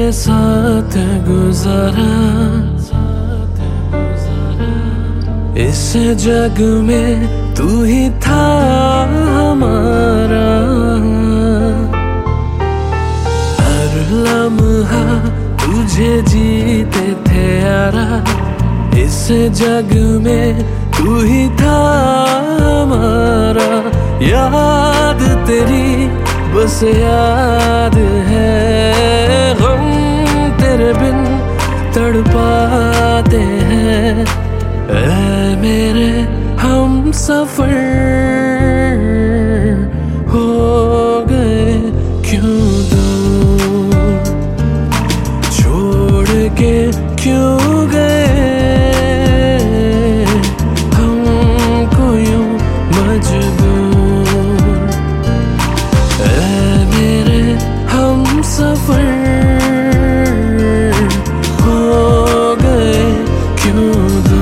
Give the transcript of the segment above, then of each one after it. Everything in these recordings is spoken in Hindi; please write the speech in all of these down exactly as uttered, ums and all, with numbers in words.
साथ गुजारा, इस जग में तू ही था हमारा। हर लम्हा तुझे जीते थे यारा, इस जग में तू ही था हमारा। याद तेरी बस याद है, गम तेरे बिन तड़पाते हैं। ऐ मेरे हम सफर हो गए क्यों दूर, छोड़ के क्यों गए हमको यूं मजबूर। ऐ मेरे हम सफर हो गए क्यों दूर।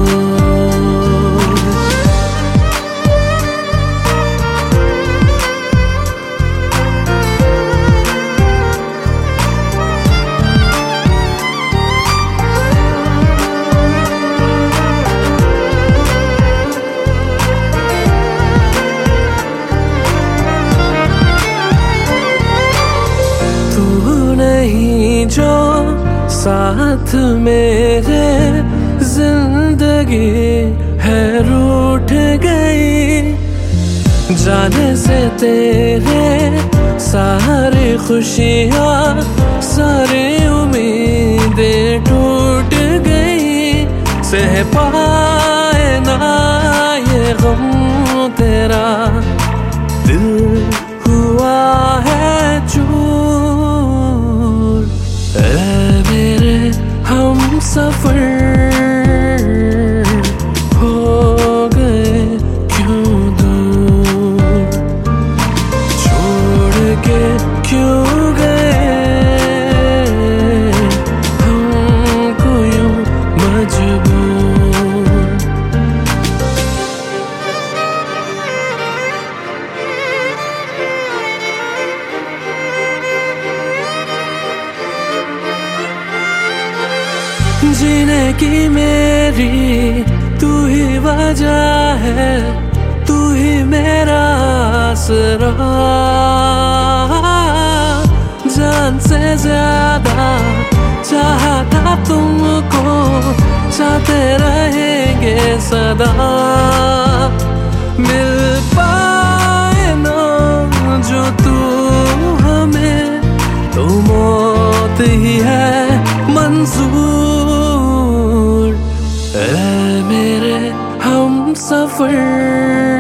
नहीं जो साथ मेरे जिंदगी है रूठ गई, जाने से तेरे सारी खुशियाँ सारी उम्मीदें टूट गई। सह पाए ना ये गम तेरा, दिल हुआ है चूर। ऐ मेरे हम सफर हो गए क्यों दूर, छोड़ के क्यों गए हमको यूं मजबूर। जीने की मेरी तू ही वजह है, तू ही मेरा आसरा। जान से ज्यादा चाहता तुमको, चाहते रहेंगे सदा। मिल पाए ना जो तू हमें, तो मौत ही है मंजूर। ऐ मेरे हम सफर